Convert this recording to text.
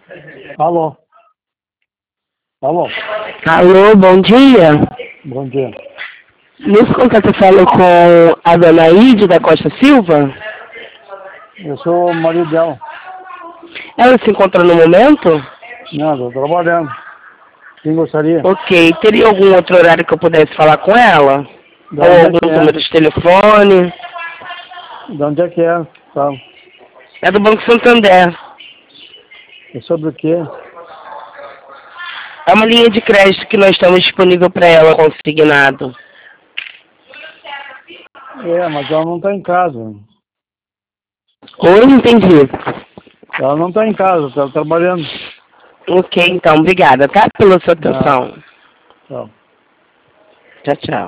Alô? Alô? Alô, bom dia. Bom dia. Nesse contato eu falo com a dona Ide da Costa Silva. Eu sou o marido dela. Ela se encontra no momento? Não, estou trabalhando. Quem gostaria? Ok. Teria algum outro horário que eu pudesse falar com ela? De Ou onde é que algum é? número de telefone? De onde é que é? Tá. É do Banco Santander. É sobre o quê? É uma linha de crédito que nós estamos disponível para ela, consignado. É, mas ela não está em casa. Oi, não entendi. Ela não está em casa, está trabalhando. Ok, então, obrigada, tá? Pela sua Ah, atenção. tá. Tchau, tchau.